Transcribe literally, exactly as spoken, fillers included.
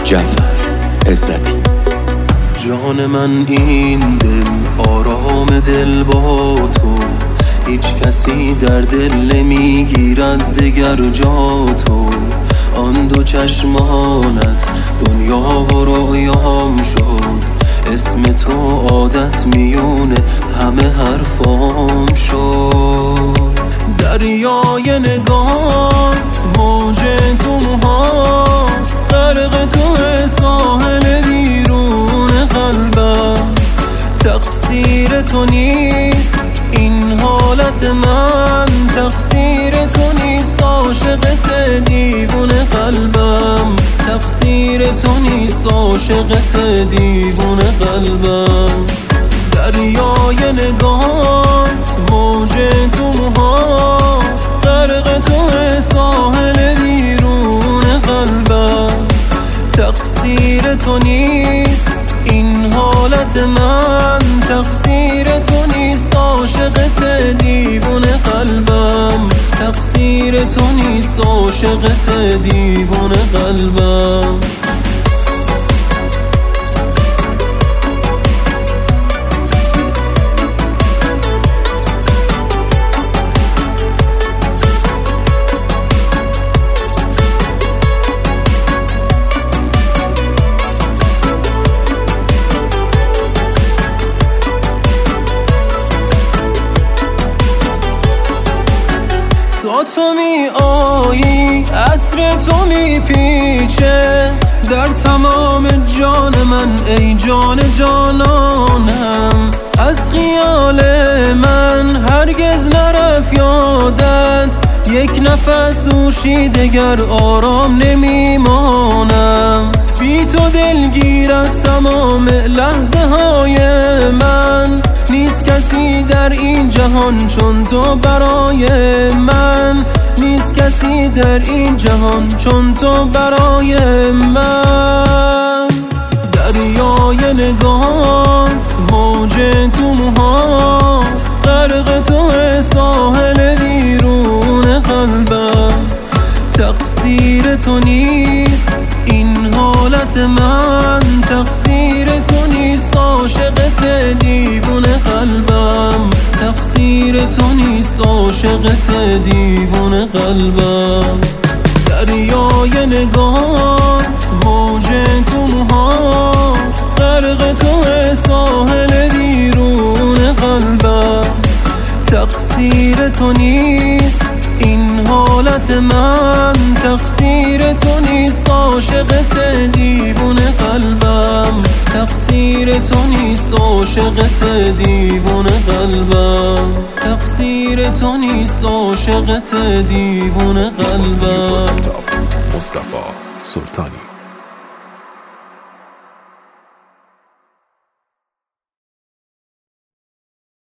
جعفر عزتی. جان من این دل، آرام دل با تو، هیچ کسی در دل نمیگیرد دگر جا تو. آن دو چشمانت دنیا و رویام شد، اسم تو عادت میونه همه حرفام شد. دریای نگات، موج تو موهات، غرق تو ساحل بیرون قلبم. تقصیر تو نیست این حالت من، تقصیر تو نیست عاشقت دیوونه قلبم. تقصیر تو نیست عاشقت دیوونه قلبم. دریای نگات، موج تو موهات، غرق تو ساحل بیرون قلبم. تقصیر تو نیست این حالت من، تقصیر تو نیست عاشقت دیوونه قلبم. تقصیر تو نیست عاشقت دیوونه قلبم. تا تو می آیی عطر تو می پیچه در تمام جان من، ای جان جانانم. از خیال من هرگز نرفت یادت، یک نفس دوشی دگر آرام نمیمانم. بی تو دلگیر از تمام لحظه های من، نیست کسی در این جهان چون تو برای من. نیست کسی در این جهان چون تو برای من. دریای نگات، موج تو موهات، غرق تو ساحل بیرون قلبم. تقصیر تو نیست این حالت من، تقصیر تو نیست عاشقت دیوونه قلبم. تقصیر تو نیست عاشقت دیوونه قلبم. دریای نگات، موج تو موهات، غرق تو ساحل بیرون قلبم. تقصیر تو نیست این حالت من، تقصیر تو نیست عاشقت دیوونه قلبم. تقصیر تو نیست عاشقت دیوونه قلبم. تقصیر تو نیست عاشقت دیوونه قلبم. مصطفی سلطانی.